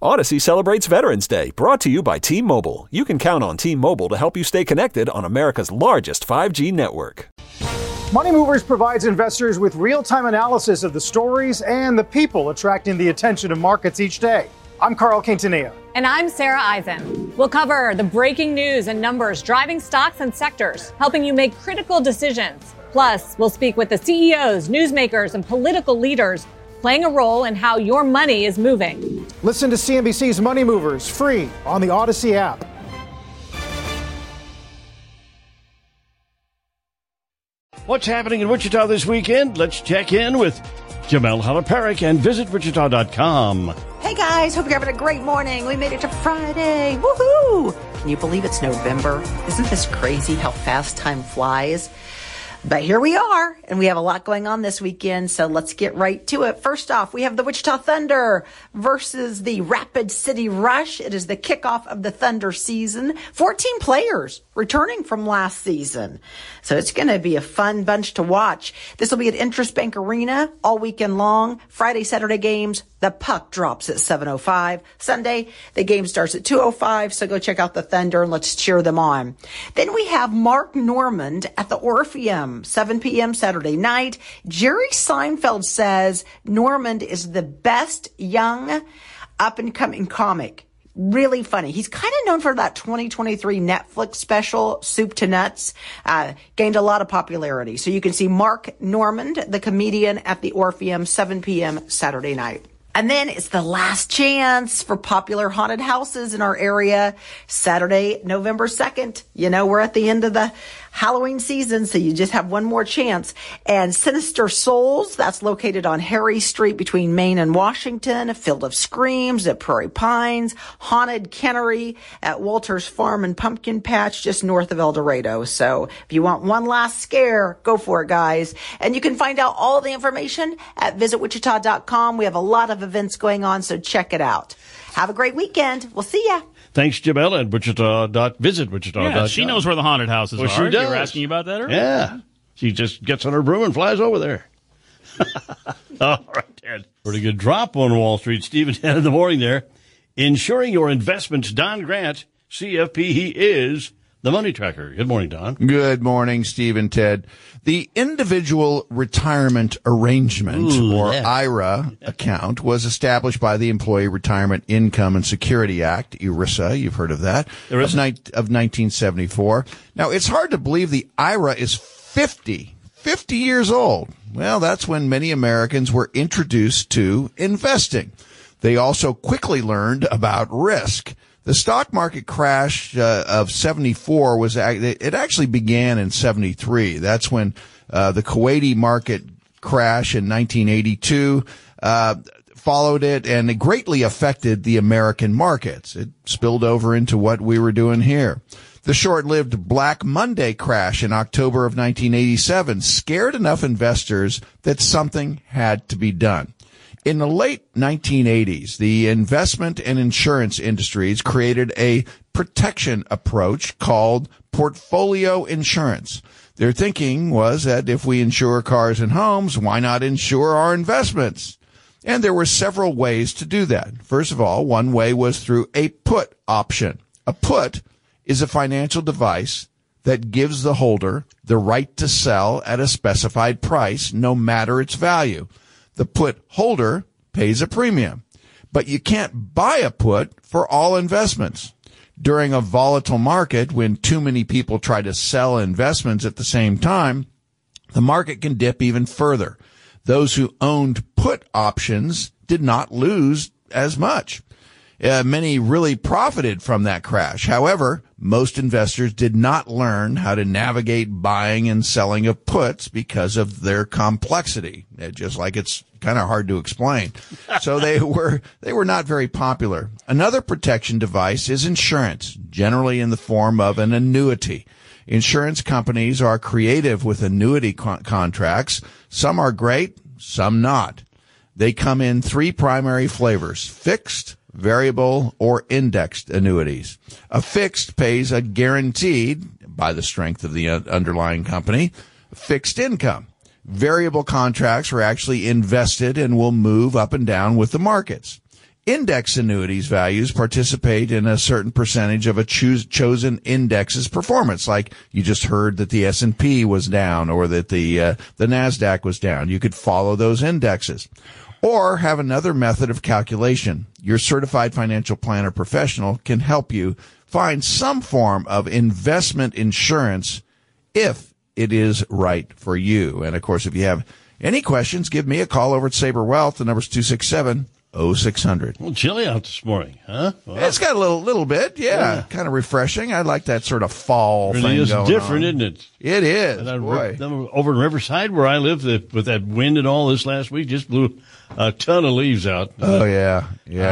Odyssey celebrates Veterans Day, brought to you by T-Mobile. You can count on T-Mobile to help you stay connected on America's largest 5G network. Money Movers provides investors with real-time analysis of the stories and the people attracting the attention of markets each day. I'm Carl Quintanilla. And I'm Sarah Eisen. We'll cover the breaking news and numbers driving stocks and sectors, helping you make critical decisions. Plus, we'll speak with the CEOs, newsmakers, and political leaders playing a role in how your money is moving. Listen to CNBC's Money Movers free on the Odyssey app. What's happening in Wichita this weekend? Let's check in with Jamel Halaparik and visitwichita.com. Hey guys, hope you're having a great morning. We made it to Friday. Woohoo! Can you believe it's November? Isn't this crazy how fast time flies? But here we are, and we have a lot going on this weekend, so let's get right to it. First off, we have the Wichita Thunder versus the Rapid City Rush. It is the kickoff of the Thunder season. 14 players returning from last season. So it's going to be a fun bunch to watch. This will be at Interest Bank Arena all weekend long. Friday, Saturday games, the puck drops at 7:05. Sunday, the game starts at 2:05, so go check out the Thunder and let's cheer them on. Then we have Mark Normand at the Orpheum, 7 p.m. Saturday night. Jerry Seinfeld says Normand is the best young up-and-coming comic. Really funny. He's kind of known for that 2023 Netflix special, Soup to Nuts. Gained a lot of popularity. So you can see Mark Normand, the comedian, at the Orpheum, 7 p.m. Saturday night. And then it's the last chance for popular haunted houses in our area. Saturday, November 2nd. You know, we're at the end of the Halloween season, so you just have one more chance. And Sinister Souls, that's located on Harry Street between Main and Washington. Field of Screams at Prairie Pines. Haunted Cannery at Walter's Farm and Pumpkin Patch just north of El Dorado. So if you want one last scare, go for it, guys. And you can find out all the information at visitwichita.com. We have a lot of events going on, so check it out. Have a great weekend. We'll see ya. Thanks, Jamel, at visitwichita.com. Yeah, she knows where the haunted houses are. She does. You were asking about that earlier? Yeah. She just gets on her broom and flies over there. All right, Ted. Pretty good drop on Wall Street. Steve and Ted in the morning there. Insuring your investments, Don Grant, CFP, he is the Money Tracker. Good morning, Don. Good morning, Steve and Ted. The Individual Retirement Arrangement, IRA account, was established by the Employee Retirement Income and Security Act, ERISA. You've heard of that, of 1974. Now, it's hard to believe the IRA is 50 years old. Well, that's when many Americans were introduced to investing. They also quickly learned about risk. The stock market crash of 74 it actually began in 73. That's when the Kuwaiti market crash in 1982 followed it, and it greatly affected the American markets. It spilled over into what we were doing here. The short-lived Black Monday crash in October of 1987 scared enough investors that something had to be done. In the late 1980s, the investment and insurance industries created a protection approach called portfolio insurance. Their thinking was that if we insure cars and homes, why not insure our investments? And there were several ways to do that. First of all, one way was through a put option. A put is a financial device that gives the holder the right to sell at a specified price, no matter its value. The put holder pays a premium, but you can't buy a put for all investments. During a volatile market, when too many people try to sell investments at the same time, the market can dip even further. Those who owned put options did not lose as much. Many really profited from that crash. However, most investors did not learn how to navigate buying and selling of puts because of their complexity. Just like it's kind of hard to explain. So they were not very popular. Another protection device is insurance, generally in the form of an annuity. Insurance companies are creative with annuity contracts. Some are great, some not. They come in three primary flavors: fixed, variable, or indexed annuities. A fixed pays a guaranteed, by the strength of the underlying company, fixed income. Variable contracts are actually invested and will move up and down with the markets. Index annuities values participate in a certain percentage of a chosen index's performance. Like you just heard that the S&P was down or that the NASDAQ was down. You could follow those indexes. Or have another method of calculation. Your certified financial planner professional can help you find some form of investment insurance if it is right for you. And, of course, if you have any questions, give me a call over at Sabre Wealth. The number's 267-0600. Well, chilly out this morning, huh? Well, it's got a little bit, yeah. Kind of refreshing. I like that sort of fall thing going on. It is different, isn't it? It is, boy. Over in Riverside, where I live, with that wind and all this last week, just blew a ton of leaves out. Oh, yeah.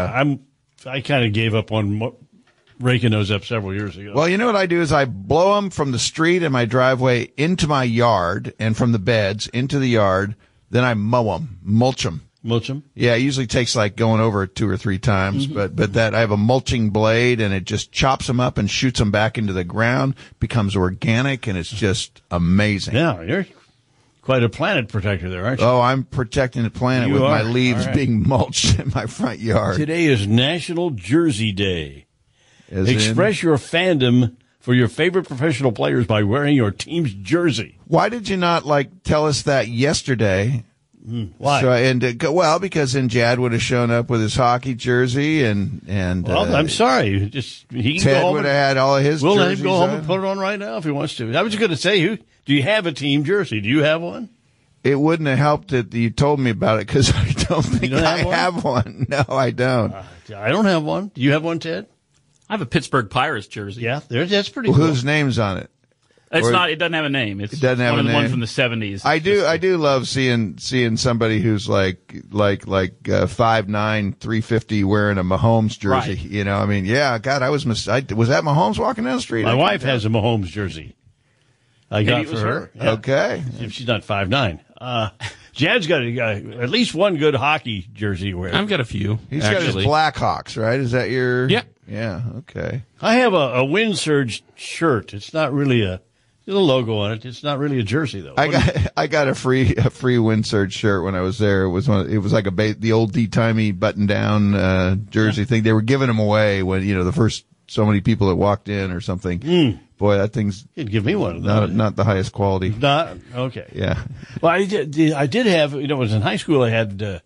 I kind of gave up on raking those up several years ago. Well, you know what I do is I blow them from the street in my driveway into my yard, and from the beds into the yard. Then I mow them, mulch them. Mulch them? Yeah, it usually takes like going over it 2 or 3 times, but that I have a mulching blade and it just chops them up and shoots them back into the ground, becomes organic, and it's just amazing. Yeah, you're quite a planet protector there, aren't you? Oh, I'm protecting the planet with my leaves being mulched in my front yard. Today is National Jersey Day. Express your fandom for your favorite professional players by wearing your team's jersey. Why did you not tell us that yesterday? Why? So, because then Jad would have shown up with his hockey jersey and I'm sorry. He can Ted go home would have had all of his. We'll let jerseys him go home on. and put it on right now if he wants to. I was just going to say, do you have a team jersey? Do you have one? It wouldn't have helped that you told me about it because I don't think I have one. No, I don't. I don't have one. Do you have one, Ted? I have a Pittsburgh Pirates jersey. Yeah, that's pretty cool. Whose name's on it? It doesn't have a name. It doesn't have one a of the name. ones from the 70s. I do love seeing somebody who's like 5'9", 350 wearing a Mahomes jersey. Right. You know, I mean, yeah, God, was that Mahomes walking down the street? My wife has a Mahomes jersey. I got for her. Yeah. Okay. If she's not 5'9". Jad's got at least one good hockey jersey to wear. I've got a few. He's got his Blackhawks, right? Is that your? Yeah. Yeah. Okay. I have a Wind Surge shirt. It's not really there's a logo on it. It's not really a jersey though. I got a free Wind Surge shirt when I was there. It was like the old D-timey button down jersey thing. They were giving them away when the first so many people that walked in or something. Boy, that thing's you'd give me one of those. Not the highest quality. Not okay. Yeah. Well, I did have. It was in high school. I had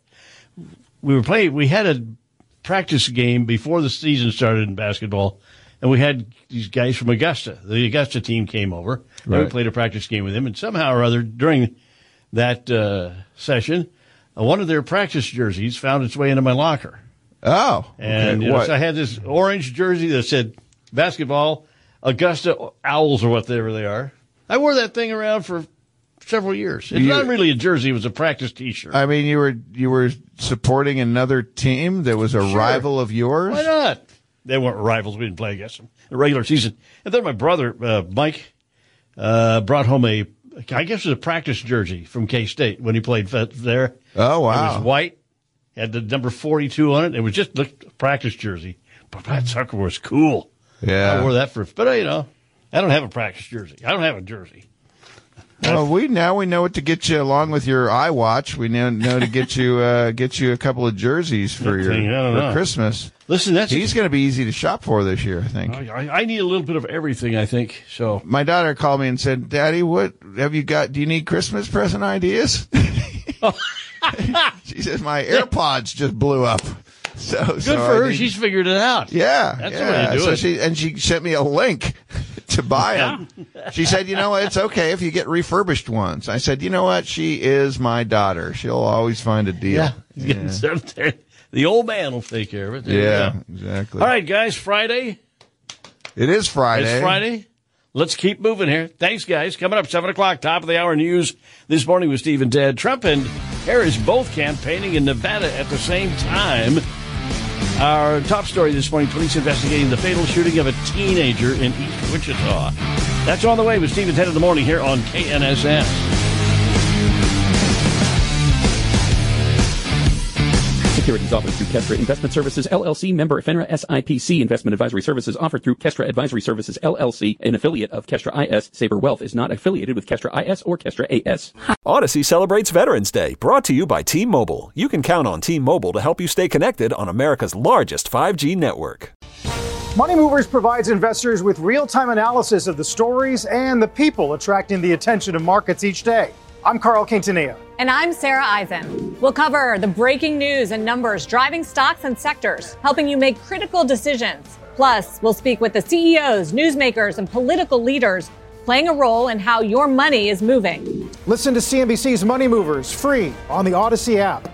we had a practice game before the season started in basketball, and we had these guys from Augusta. The Augusta team came over, and we played a practice game with them, and somehow or other during that session, one of their practice jerseys found its way into my locker. Oh. And so I had this orange jersey that said basketball, Augusta Owls or whatever they are. I wore that thing around for several years. It's not really a jersey; it was a practice T-shirt. I mean, you were supporting another team that was a rival of yours. Why not? They weren't rivals. We didn't play against them in the regular season. And then my brother Mike brought home I guess it was a practice jersey from K-State when he played there. Oh wow! It was white, had the number 42 on it. It was just a practice jersey, but that sucker was cool. Yeah, I wore that but I don't have a practice jersey. I don't have a jersey. Well, we know what to get you along with your iWatch. We know to get you a couple of jerseys for Christmas. Listen, he's going to be easy to shop for this year, I think. I need a little bit of everything, I think. So my daughter called me and said, "Daddy, what have you got? Do you need Christmas present ideas?" She says, "My AirPods just blew up." So good for her. She's figured it out. Yeah, that's the way to do it. She sent me a link to buy them. She said, it's okay if you get refurbished ones. I said, you know what? She is my daughter. She'll always find a deal. Yeah. The old man will take care of it. Yeah, exactly. All right, guys, Friday. It is Friday. It's Friday. Let's keep moving here. Thanks, guys. Coming up, 7 o'clock, top of the hour news this morning with Steve and Ted. Trump and Harris both campaigning in Nevada at the same time. Our top story this morning, police investigating the fatal shooting of a teenager in East Wichita. That's on the way with Steve and Ted in the morning here on KNSS. Securities offered through Kestra Investment Services, LLC, member FINRA SIPC. Investment advisory services offered through Kestra Advisory Services, LLC, an affiliate of Kestra IS. Saber Wealth is not affiliated with Kestra IS or Kestra AS. Odyssey celebrates Veterans Day, brought to you by T-Mobile. You can count on T-Mobile to help you stay connected on America's largest 5G network. Money Movers provides investors with real-time analysis of the stories and the people attracting the attention of markets each day. I'm Carl Quintanilla. And I'm Sarah Eisen. We'll cover the breaking news and numbers driving stocks and sectors, helping you make critical decisions. Plus, we'll speak with the CEOs, newsmakers, and political leaders playing a role in how your money is moving. Listen to CNBC's Money Movers free on the Odyssey app.